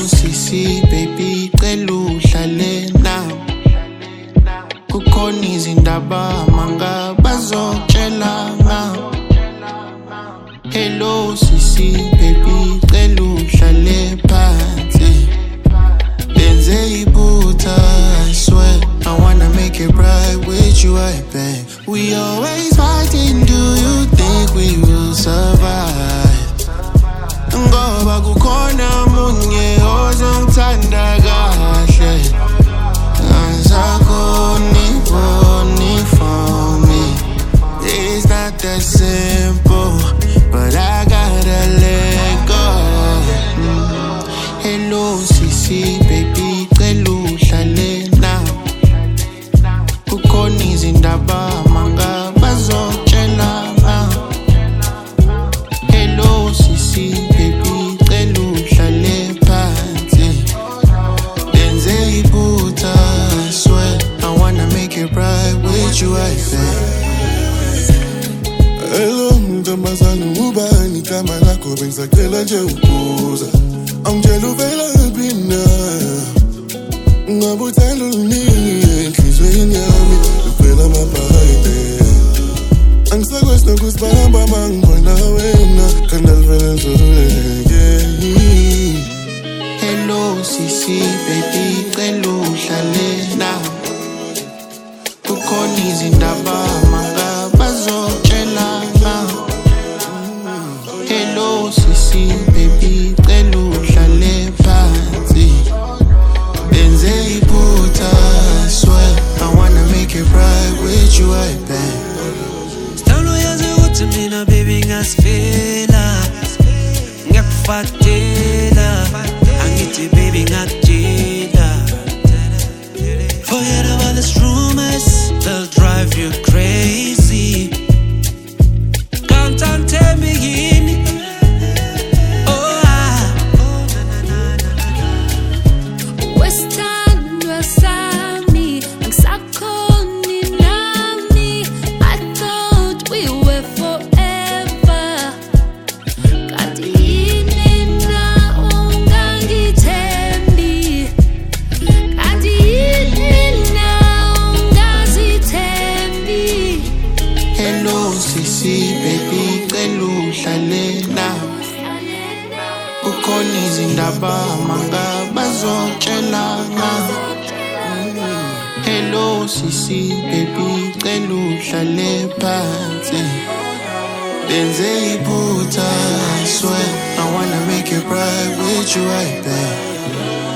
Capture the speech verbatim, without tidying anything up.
sisi baby cela uhlale nami. Kukhona izindaba manga bazokutshela ngami. Hello sisi baby cela uhlale phansi. Benze iphutha, I swear I wanna make it right with you, I bet. We always fighting, do you think we will survive? Ngoba kukhona munye ozongithanda kahle. Angisakhoni boni for me. It's not that simple, but I gotta let go. mm. Hello sisi baby cela uhlale nami. Kukhona izindaba manga bazokutshela ngami. Hello sisi baby cela uhlale phansi. Benze iphutha, I swear I wanna make it right with you, I bet. Hello mntombazane ubani igama lakho bengisacela nje ukubuza. Angitshela uvela kuphi na? Ngabe uthanda oluningi enhlizweni yami luphela amabhayide. Angisakwesi nokusibamba mangibona wena khanda livele ngizoluleke. Hello sisi baby cela uhlale nami. Kukhona izindaba manga bazokutshela ngami. Hello sisi baby cela uhlale phansi. Benze iphutha, I swear I wanna make it right with you, I bet. Stalo yazi ukuthi mina baby ngasifela. Ngiyakufatela angithi baby ngakujila. Forget about these rumors, they'll drive you crazy. Can't tell me yini. Oh ah. Western sami angisakhoni nami. I thought we were forever. Kanti yini na ungangithembi. Kanti yini na ungazithembi. Hello sisi baby cela uhlale nami. Kukhona izindaba manga bazokutshela ngami. Hello sisi baby cela uhlale phansi. Benze iphutha, I swear I wanna make it right with you, I bet.